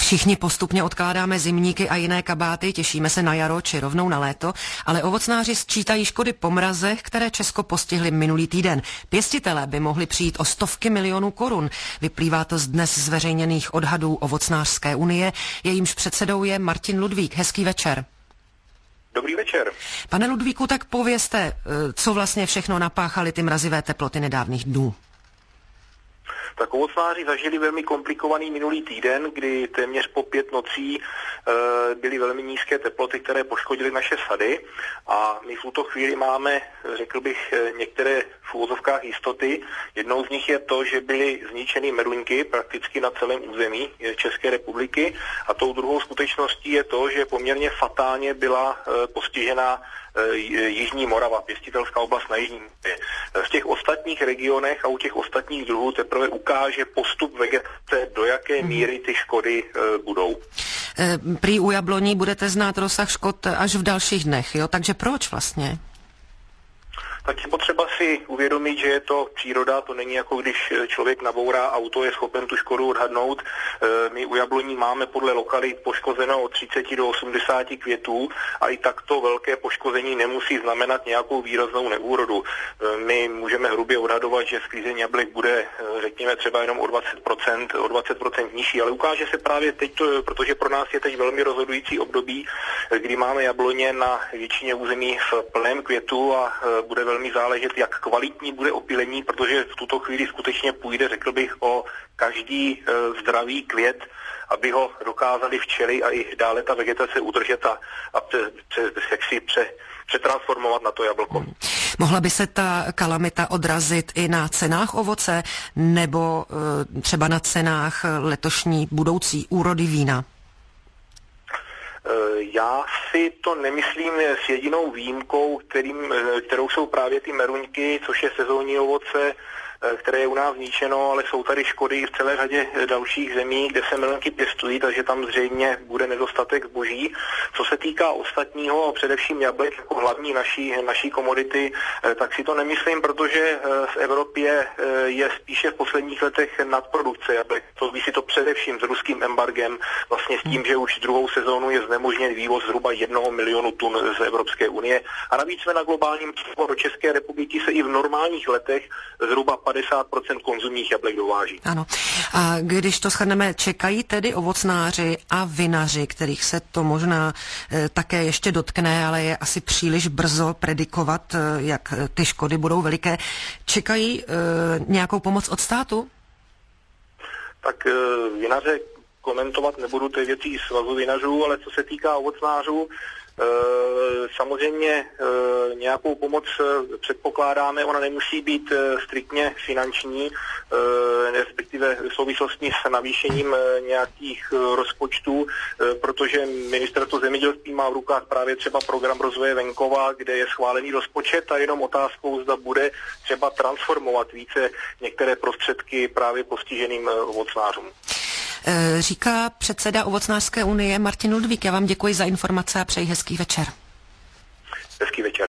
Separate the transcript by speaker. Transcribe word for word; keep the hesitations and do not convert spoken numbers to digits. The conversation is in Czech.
Speaker 1: Všichni postupně odkládáme zimníky a jiné kabáty, těšíme se na jaro či rovnou na léto, ale ovocnáři sčítají škody po mrazech, které Česko postihly minulý týden. Pěstitelé by mohli přijít o stovky milionů korun. Vyplývá to z dnes zveřejněných odhadů Ovocnářské unie, jejímž předsedou je Martin Ludvík. Hezký večer.
Speaker 2: Dobrý večer.
Speaker 1: Pane Ludvíku, tak povězte, co vlastně všechno napáchaly ty mrazivé teploty nedávných dnů.
Speaker 2: Tak ovocnáři zažili velmi komplikovaný minulý týden, kdy téměř po pět nocí e, byly velmi nízké teploty, které poškodily naše sady a my v tuto chvíli máme, řekl bych, některé v úvozovkách jistoty. Jednou z nich je to, že byly zničeny meruňky prakticky na celém území České republiky a tou druhou skutečností je to, že poměrně fatálně byla e, postižena Jižní Morava, pěstitelská oblast na Jižní Moravě. V těch ostatních regionech a u těch ostatních druhů teprve ukáže postup vegetace, do jaké míry ty škody e, budou.
Speaker 1: E, prý u jabloní budete znát rozsah škod až v dalších dnech, jo? Takže proč vlastně?
Speaker 2: Tak je potřeba si uvědomit, že je to příroda, to není jako když člověk nabourá auto, je schopen tu škodu odhadnout. My u jabloní máme podle lokalit poškozeno od třicet do osmdesáti květů a i takto velké poškození nemusí znamenat nějakou výraznou neúrodu. My můžeme hrubě odhadovat, že sklízení jablek bude, řekněme, třeba jenom o dvacet procent, o dvacet procent nižší, ale ukáže se právě teď, to, protože pro nás je teď velmi rozhodující období, kdy máme jabloně na většině území v plném květu a bude velmi velmi záležet, jak kvalitní bude opylení, protože v tuto chvíli skutečně půjde, řekl bych, o každý e, zdravý květ, aby ho dokázali včely a i dále ta vegetace udržet a, a pře, pře, jak si pře, přetransformovat na to jablko. Hmm.
Speaker 1: Mohla by se ta kalamita odrazit i na cenách ovoce nebo e, třeba na cenách letošní budoucí úrody vína?
Speaker 2: Já si to nemyslím s jedinou výjimkou, kterým, kterou jsou právě ty meruňky, což je sezónní ovoce, které je u nás zničeno, ale jsou tady škody v celé řadě dalších zemí, kde se meruňky pěstují, takže tam zřejmě bude nedostatek zboží. Co se týká ostatního, především jablek jako hlavní naší, naší komodity, tak si to nemyslím, protože v Evropě je spíše v posledních letech nadprodukce jablek. Souvisí to především s ruským embargem, vlastně s tím, že už druhou sezónu je znemožněn vývoz zhruba jednoho milionu tun z Evropské unie. A navíc jsme na globálním trhu do České republiky se i v normálních letech zhruba padesát procent konzumních jablek dováží.
Speaker 1: Ano. A když to shrneme, čekají tedy ovocnáři a vinaři, kterých se to možná e, také ještě dotkne, ale je asi příliš brzo predikovat, e, jak ty škody budou veliké. Čekají e, nějakou pomoc od státu?
Speaker 2: Tak e, vinaře komentovat nebudu, to je věcí svazu vinařů, ale co se týká ovocnářů, E, samozřejmě e, nějakou pomoc e, předpokládáme, ona nemusí být e, striktně finanční, e, respektive v souvislosti s navýšením e, nějakých e, rozpočtů, e, protože ministerstvo zemědělství má v rukách právě třeba program rozvoje venkova, kde je schválený rozpočet a jenom otázkou, zda bude třeba transformovat více některé prostředky právě postiženým e, ovocnářům.
Speaker 1: Říká předseda Ovocnářské unie Martin Ludvík. Já vám děkuji za informace a přeji hezký večer.
Speaker 2: Hezký večer.